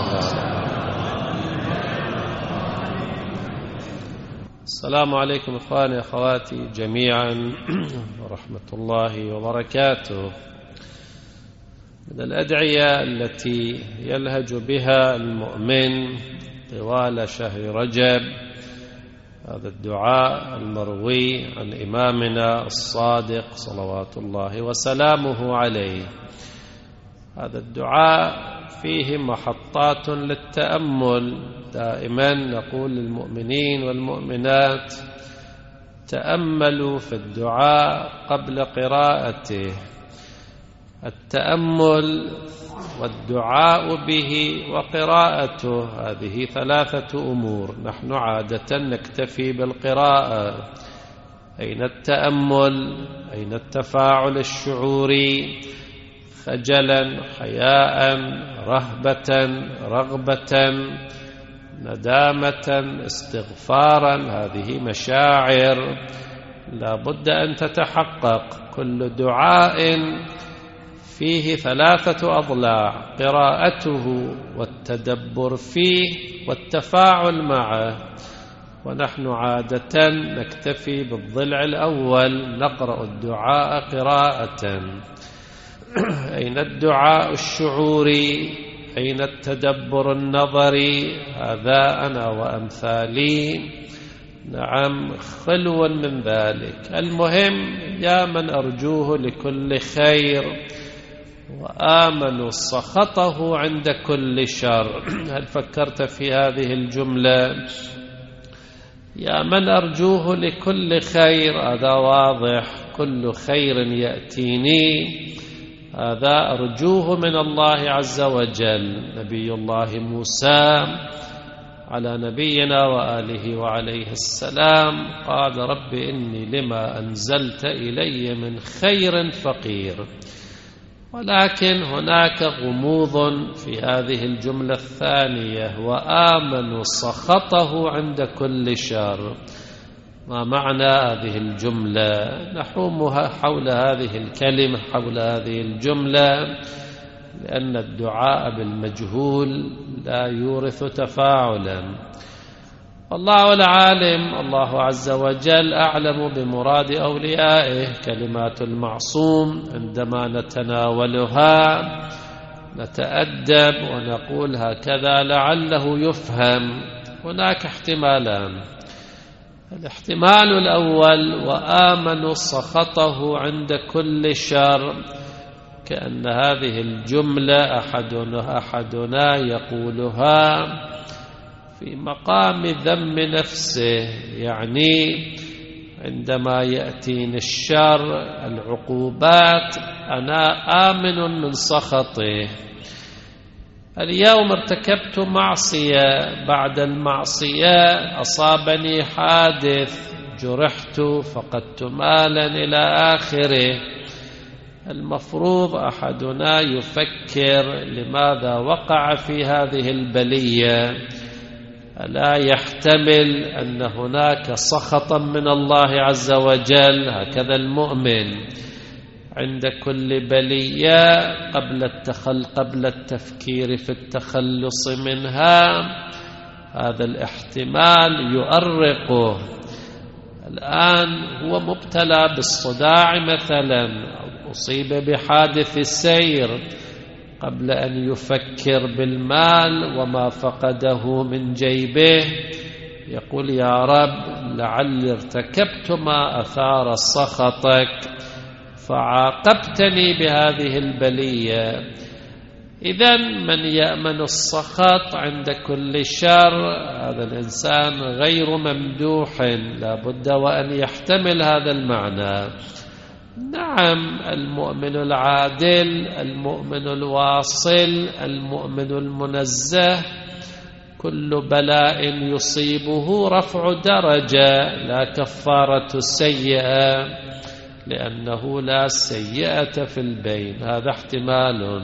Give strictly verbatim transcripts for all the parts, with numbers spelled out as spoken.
السلام عليكم إخواني أخواتي جميعا ورحمة الله وبركاته. من الأدعية التي يلهج بها المؤمن طوال شهر رجب هذا الدعاء المروي عن إمامنا الصادق صلوات الله وسلامه عليه. هذا الدعاء فيه محطات للتأمل. دائما نقول للمؤمنين والمؤمنات تأملوا في الدعاء قبل قراءته. التأمل والدعاء به وقراءته هذه ثلاثة أمور. نحن عادة نكتفي بالقراءة. أين التأمل؟ أين التفاعل الشعوري؟ خجلا، حياء، رهبة، رغبة، ندامة، استغفارا. هذه مشاعر لا بد أن تتحقق. كل دعاء فيه ثلاثة أضلاع: قراءته والتدبر فيه والتفاعل معه. ونحن عادة نكتفي بالضلع الأول، نقرأ الدعاء قراءة. أين الدعاء الشعوري؟ أين التدبر النظري؟ هذا أنا وأمثالي نعم خلو من ذلك. المهم يا من أرجوه لكل خير وآمنوا سخطه عند كل شر. هل فكرت في هذه الجملة؟ يا من أرجوه لكل خير، هذا واضح. كل خير يأتيني هذا أرجوه من الله عز وجل. نبي الله موسى على نبينا وآله وعليه السلام قال: رب إني لما أنزلت إلي من خير فقير. ولكن هناك غموض في هذه الجملة الثانية: وآمنوا سخطه عند كل شر. ما معنى هذه الجملة؟ نحومها حول هذه الكلمة، حول هذه الجملة، لأن الدعاء بالمجهول لا يورث تفاعلا. والله العالم، الله عز وجل أعلم بمراد أوليائه. كلمات المعصوم عندما نتناولها نتأدب ونقول هكذا لعله يفهم. هناك احتمالان. الاحتمال الأول: وآمنوا سخطه عند كل شر، كأن هذه الجملة أحدنا, أحدنا يقولها في مقام ذم نفسه. يعني عندما يأتيني الشر، العقوبات، أنا آمن من سخطه. اليوم ارتكبت معصية، بعد المعصية أصابني حادث، جرحت، فقدت مالا إلى آخره. المفروض أحدنا يفكر لماذا وقع في هذه البلية. ألا يحتمل أن هناك سخطا من الله عز وجل؟ هكذا المؤمن عند كل بلية قبل التخل قبل التفكير في التخلص منها هذا الاحتمال يؤرقه. الآن هو مبتلى بالصداع مثلا، أو أصيب بحادث السير، قبل أن يفكر بالمال وما فقده من جيبه يقول: يا رب لعلي ارتكبت ما أثار سخطك فعاقبتني بهذه البلية. إذن من يأمن السخط عند كل شر هذا الإنسان غير ممدوح، لا بد وأن يحتمل هذا المعنى. نعم، المؤمن العادل، المؤمن الواصل، المؤمن المنزه، كل بلاء يصيبه رفع درجة لا كفارة السيئة، لأنه لا سيئة في البين. هذا احتمال.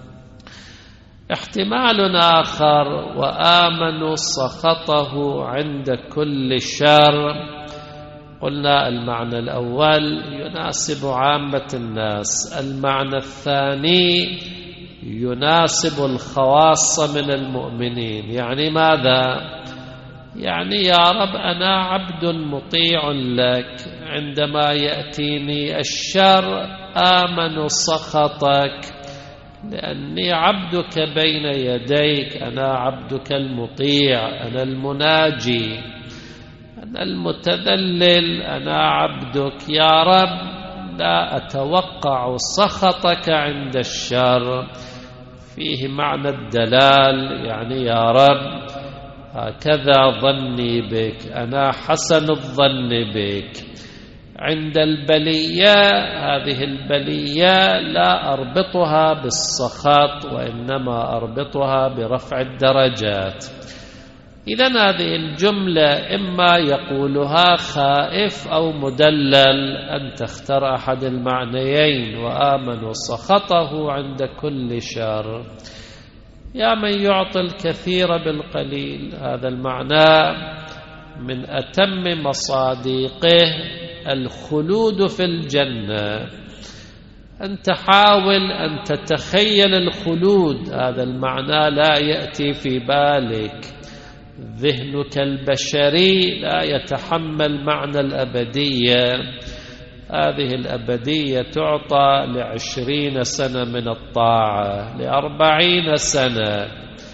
احتمال آخر: وآمنوا سخطه عند كل شر. قلنا المعنى الأول يناسب عامة الناس. المعنى الثاني يناسب الخواص من المؤمنين. يعني ماذا؟ يعني يا رب أنا عبد مطيع لك، عندما يأتيني الشر آمن سخطك، لأني عبدك بين يديك، أنا عبدك المطيع، أنا المناجي، أنا المتذلل، أنا عبدك يا رب، لا أتوقع سخطك عند الشر. فيه معنى الدلال، يعني يا رب هكذا ظني بك، أنا حسن الظن بك. عند البلية، هذه البلية لا أربطها بالسخط، وإنما أربطها برفع الدرجات. إذن هذه الجملة إما يقولها خائف أو مدلل، أن تختار أحد المعنيين. وآمنوا سخطه عند كل شر، يا من يعطي الكثير بالقليل. هذا المعنى من أتم مصادقه الخلود في الجنة. أن تحاول أن تتخيل الخلود، هذا المعنى لا يأتي في بالك، ذهنك البشري لا يتحمل معنى الأبدية. هذه الأبدية تعطى لعشرين سنة من الطاعة، لأربعين سنة،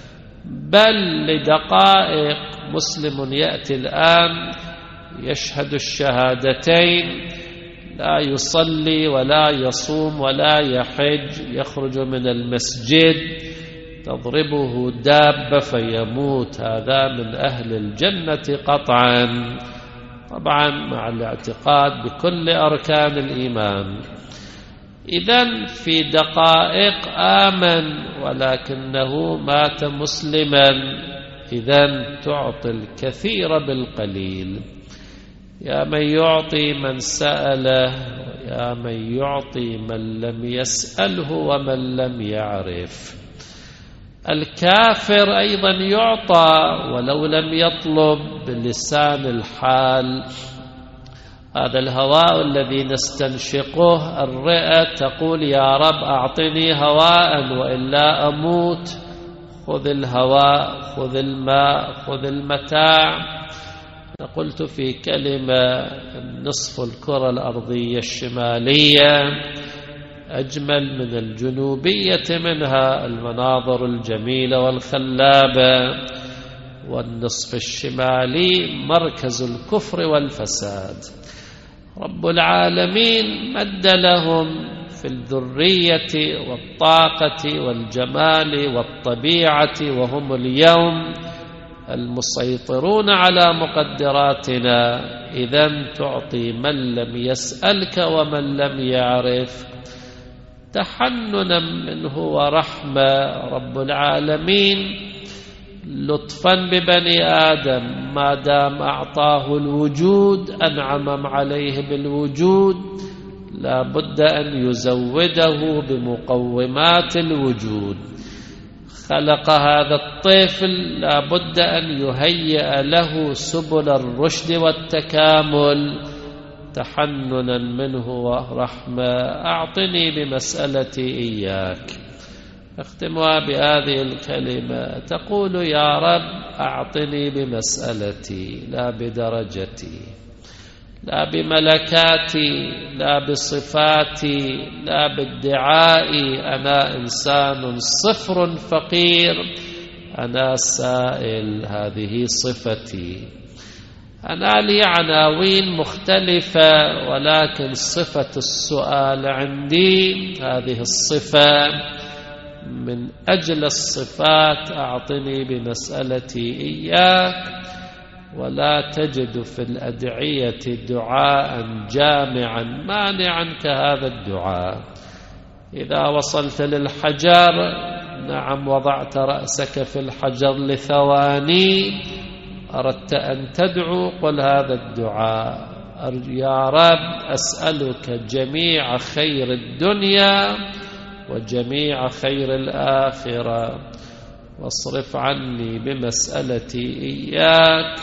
بل لدقائق. مسلم يأتي الآن يشهد الشهادتين، لا يصلي ولا يصوم ولا يحج، يخرج من المسجد تضربه دابة فيموت، هذا من أهل الجنة قطعا، طبعا مع الاعتقاد بكل أركان الإيمان. إذن في دقائق آمن ولكنه مات مسلما. إذن تعطي الكثير بالقليل، يا من يعطي من سأله، يا من يعطي من لم يسأله ومن لم يعرف. الكافر أيضا يعطى ولو لم يطلب بلسان الحال. هذا الهواء الذي نستنشقه، الرئة تقول يا رب أعطني هواء وإلا أموت، خذ الهواء، خذ الماء، خذ المتاع. قلت في كلمة نصف الكرة الأرضية الشمالية أجمل من الجنوبية، منها المناظر الجميلة والخلابة، والنصف الشمالي مركز الكفر والفساد. رب العالمين مد لهم في الذرية والطاقة والجمال والطبيعة، وهم اليوم المسيطرون على مقدراتنا. إذن تعطي من لم يسألك ومن لم يعرف، تحننا منه ورحمة. رب العالمين لطفا ببني آدم، ما دام أعطاه الوجود أنعم عليه بالوجود، لا بد أن يزوده بمقومات الوجود. خلق هذا الطفل، لا بد أن يهيئ له سبل الرشد والتكامل، تحننا منه ورحمة. أعطني بمسألتي إياك. اختمها بهذه الكلمة، تقول يا رب أعطني بمسألتي، لا بدرجتي، لا بملكاتي، لا بصفاتي، لا بادعائي. أنا إنسان صفر فقير، أنا سائل، هذه صفتي. أنا لي عناوين مختلفة، ولكن صفة السؤال عندي هذه الصفة من أجل الصفات. أعطني بمسألتي إياك. ولا تجد في الأدعية دعاء جامعا مانعا كهذا الدعاء. إذا وصلت للحجر، نعم وضعت رأسك في الحجر لثواني، أردت أن تدعو، قل هذا الدعاء: يا رب أسألك جميع خير الدنيا وجميع خير الآخرة، واصرف عني بمسألتي إياك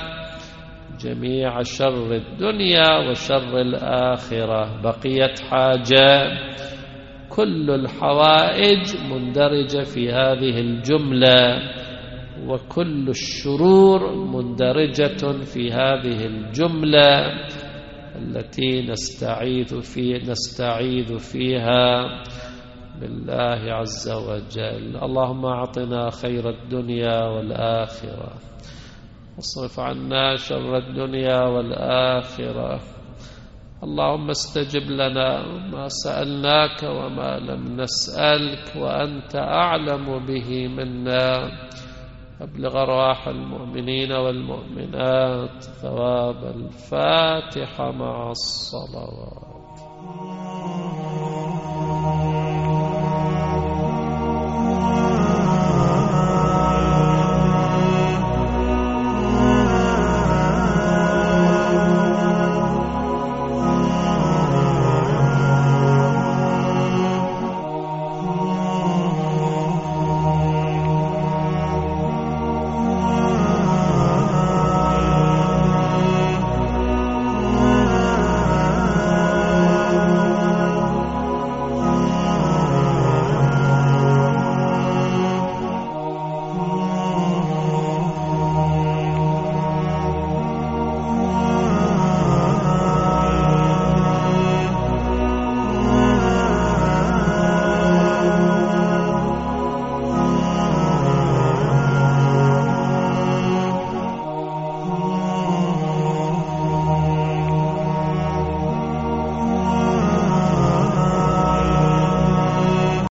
جميع شر الدنيا وشر الآخرة. بقيت حاجة؟ كل الحوائج مندرجة في هذه الجملة، وكل الشرور مندرجة في هذه الجملة التي نستعيذ في نستعيذ فيها بالله عز وجل. اللهم أعطنا خير الدنيا والآخرة، واصرف عنا شر الدنيا والآخرة. اللهم استجب لنا ما سألناك وما لم نسألك، وأنت أعلم به منا. أبلغ أرواح المؤمنين والمؤمنات ثواب الفاتحة مع الصلوات.